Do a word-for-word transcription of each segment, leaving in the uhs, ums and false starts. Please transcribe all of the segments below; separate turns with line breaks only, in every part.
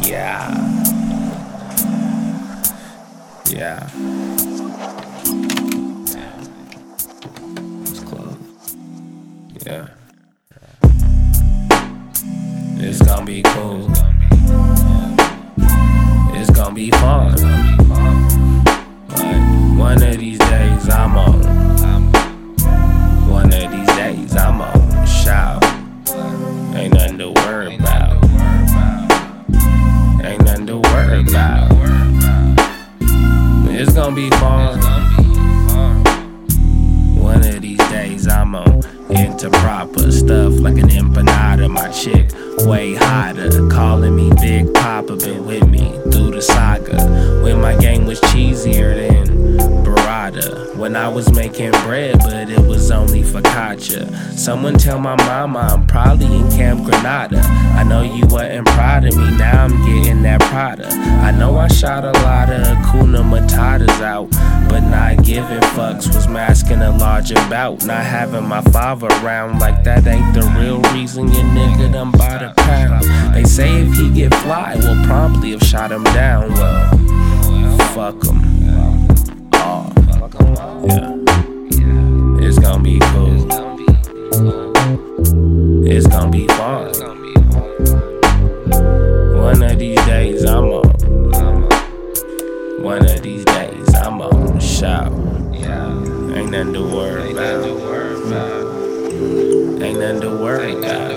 Yeah. Yeah. It's close. Yeah. It's gonna be cool. It's gonna be fun. Like, one of these days I'm on. One of these days I'm on. Shout. Ain't nothing to worry about. Ain't nothing to worry about. It's gonna be fun. One of these days I'm on into proper stuff like an empanada. My chick way hotter, calling me Big Papa. Been with me through the saga when my game was cheesier than burrata. When I was making bread, but it was only focaccia. Someone tell my mama I'm probably in Camp Granada. I know you wasn't proud of me, now I'm getting that Prada. I know I shot a lot of Hakuna Matatas out, but not giving fucks was masking a larger bout. Not having my father around like that ain't the real reason your nigga done by the pound. They say if he get fly, we'll promptly have shot him down. Well, fuck him. Oh, yeah. It's gonna be cool. It's gonna be fun. One of these days I'm on. One of these days I'm on. Shout. Ain't nothing to worry about. Ain't nothing to worry about.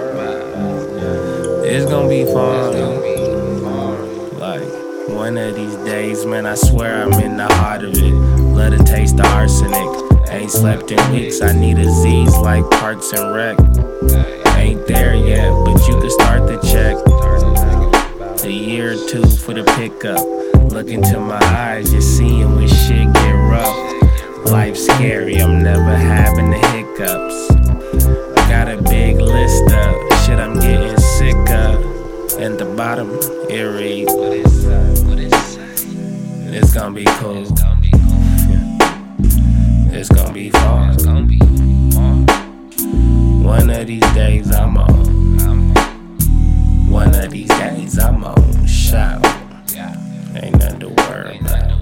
It's gonna be fun. Like, one of these days, man, I swear I'm in the heart of it. Love to taste the arsenic. Ain't slept in weeks, I need a Z's like Parks and Rec. Ain't there yet, but you can start the check. A year or two for the pickup. Look into my eyes, you're seeing when shit get rough. Life's scary, I'm never having the hiccups. Got a big list of shit I'm getting sick of. And the bottom, it reads, it's gonna be cool. It's gonna be fun. One of these days I'm on. One of these days I'm on. Shout. Ain't nothing to worry about.